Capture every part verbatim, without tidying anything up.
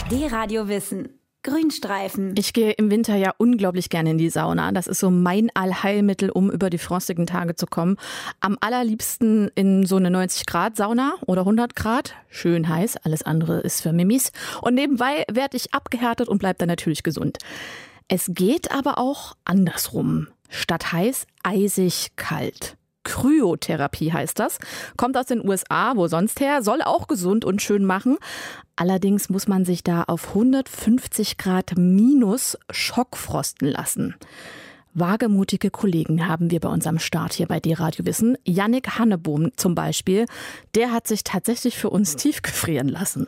D-Radio Wissen. Grünstreifen. Ich gehe im Winter ja unglaublich gerne in die Sauna. Das ist so mein Allheilmittel, um über die frostigen Tage zu kommen. Am allerliebsten in so eine neunzig Grad Sauna oder hundert Grad. Schön heiß, alles andere ist für Mimis. Und nebenbei werde ich abgehärtet und bleibe dann natürlich gesund. Es geht aber auch andersrum. Statt heiß, eisig kalt. Kryotherapie heißt das, kommt aus den U S A, wo sonst her, soll auch gesund und schön machen. Allerdings muss man sich da auf hundertfünfzig Grad minus schockfrosten lassen. Wagemutige Kollegen haben wir bei unserem Start hier bei D-Radio Wissen. Yannick Hannebohm zum Beispiel, der hat sich tatsächlich für uns tiefgefrieren lassen.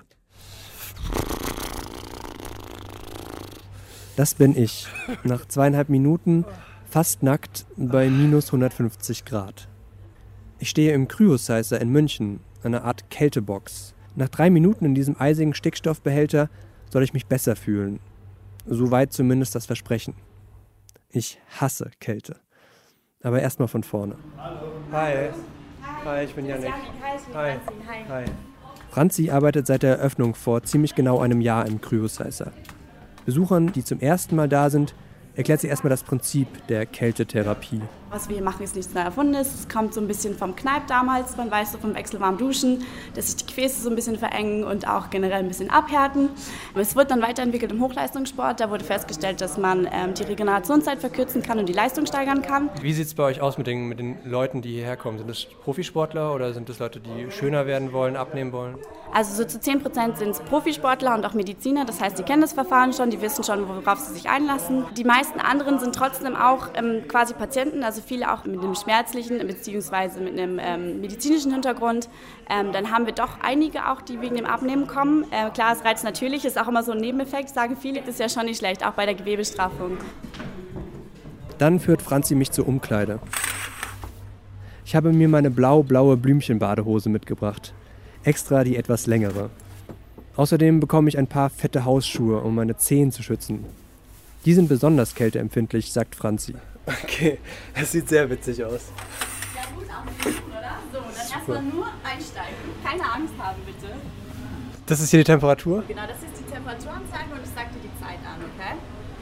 Das bin ich. Nach zweieinhalb Minuten fast nackt bei minus hundertfünfzig Grad. Ich stehe im Cryosizer in München, einer Art Kältebox. Nach drei Minuten in diesem eisigen Stickstoffbehälter soll ich mich besser fühlen. Soweit zumindest das Versprechen. Ich hasse Kälte. Aber erstmal von vorne. Hallo. Hi. Hi, ich bin Yannick. Hi. Hi. Franzi arbeitet seit der Eröffnung vor ziemlich genau einem Jahr im Cryosizer. Besuchern, die zum ersten Mal da sind, erklärt sie erstmal das Prinzip der Kältetherapie. Was wir machen, ist nichts neu Erfundenes. Es kommt so ein bisschen vom Kneipp damals. Man weiß so vom wechselwarmen Duschen, dass sich die Gefäße so ein bisschen verengen und auch generell ein bisschen abhärten. Es wird dann weiterentwickelt im Hochleistungssport. Da wurde festgestellt, dass man ähm, die Regenerationszeit verkürzen kann und die Leistung steigern kann. Wie sieht es bei euch aus mit den, mit den Leuten, die hierher kommen? Sind das Profisportler oder sind das Leute, die schöner werden wollen, abnehmen wollen? Also so zu zehn Prozent sind es Profisportler und auch Mediziner. Das heißt, die kennen das Verfahren schon, die wissen schon, worauf sie sich einlassen. Die meisten anderen sind trotzdem auch ähm, quasi Patienten, also viele auch mit einem schmerzlichen bzw. mit einem ähm, medizinischen Hintergrund. Ähm, dann haben wir doch einige auch, die wegen dem Abnehmen kommen. Äh, klar, es reizt natürlich, ist auch immer so ein Nebeneffekt, sagen viele. Das ist ja schon nicht schlecht, auch bei der Gewebestraffung. Dann führt Franzi mich zur Umkleide. Ich habe mir meine blau-blaue Blümchenbadehose mitgebracht. Extra die etwas längere. Außerdem bekomme ich ein paar fette Hausschuhe, um meine Zehen zu schützen. Die sind besonders kälteempfindlich, sagt Franzi. Okay, das sieht sehr witzig aus. Ja gut, auch oder? So, dann erstmal nur einsteigen. Keine Angst haben, bitte. Das ist hier die Temperatur? Genau, das ist die Temperaturanzeige und ich sag dir die Zeit an, okay?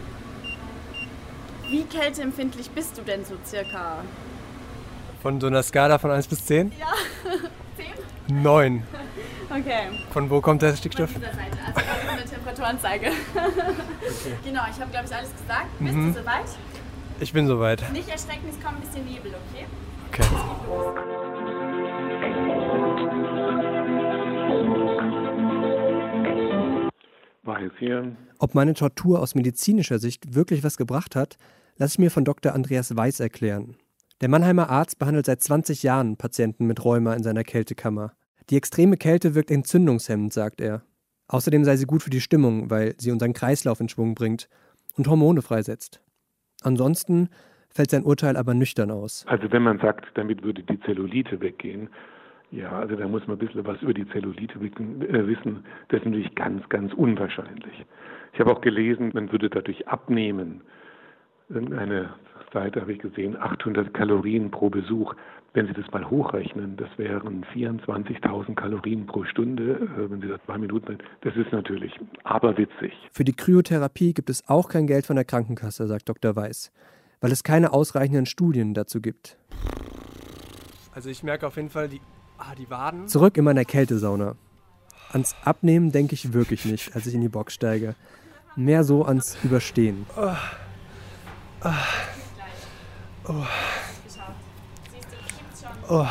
Wie kälteempfindlich bist du denn so circa? Von so einer Skala von eins bis zehn? Ja, zehn? neun. Okay. Von wo kommt der Stickstoff? Von dieser Seite, also von der Temperaturanzeige. Okay. Genau, ich habe glaube ich alles gesagt. Bist mhm. du soweit? Ich bin soweit. Nicht erschrecken, es kommt ein bisschen Nebel, okay? Okay. Weiß hier. Ob meine Tortur aus medizinischer Sicht wirklich was gebracht hat, lasse ich mir von Doktor Andreas Weiß erklären. Der Mannheimer Arzt behandelt seit zwanzig Jahren Patienten mit Rheuma in seiner Kältekammer. Die extreme Kälte wirkt entzündungshemmend, sagt er. Außerdem sei sie gut für die Stimmung, weil sie unseren Kreislauf in Schwung bringt und Hormone freisetzt. Ansonsten fällt sein Urteil aber nüchtern aus. Also wenn man sagt, damit würde die Zellulite weggehen, ja, also da muss man ein bisschen was über die Zellulite wissen. Das ist natürlich ganz, ganz unwahrscheinlich. Ich habe auch gelesen, man würde dadurch abnehmen. Irgendeine Seite habe ich gesehen, achthundert Kalorien pro Besuch. Wenn Sie das mal hochrechnen, das wären vierundzwanzigtausend Kalorien pro Stunde, wenn Sie das zwei Minuten sind. Das ist natürlich aberwitzig. Für die Kryotherapie gibt es auch kein Geld von der Krankenkasse, sagt Doktor Weiß, weil es keine ausreichenden Studien dazu gibt. Also ich merke auf jeden Fall die, ah, die Waden. Zurück in meiner Kältesauna. Ans Abnehmen denke ich wirklich nicht, als ich in die Box steige. Mehr so ans Überstehen. Oh. Oh. Oh. Oh.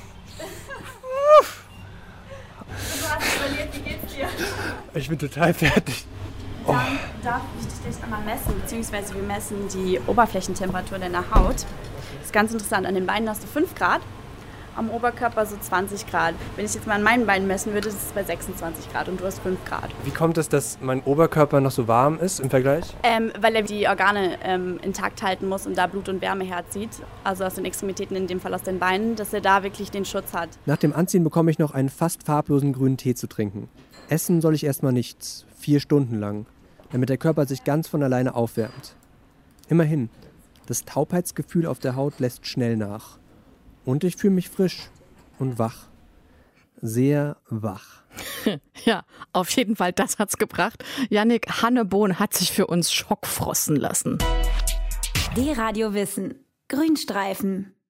Ich bin total fertig. Oh. Dann darf ich dich gleich einmal messen, beziehungsweise wir messen die Oberflächentemperatur deiner Haut. Das ist ganz interessant. An den Beinen hast du fünf Grad, am Oberkörper so zwanzig Grad. Wenn ich jetzt mal an meinen Beinen messen würde, ist es bei sechsundzwanzig Grad und du hast fünf Grad. Wie kommt es, dass mein Oberkörper noch so warm ist im Vergleich? Ähm, weil er die Organe ähm, intakt halten muss und da Blut und Wärme herzieht. Also aus den Extremitäten, in dem Fall aus den Beinen, dass er da wirklich den Schutz hat. Nach dem Anziehen bekomme ich noch einen fast farblosen grünen Tee zu trinken. Essen soll ich erstmal nichts, vier Stunden lang, damit der Körper sich ganz von alleine aufwärmt. Immerhin, das Taubheitsgefühl auf der Haut lässt schnell nach. Und ich fühle mich frisch und wach. Sehr wach. Ja, auf jeden Fall, das hat's gebracht. Jannik Hannebohn hat sich für uns schockfrosten lassen. D-Radio Wissen. Grünstreifen.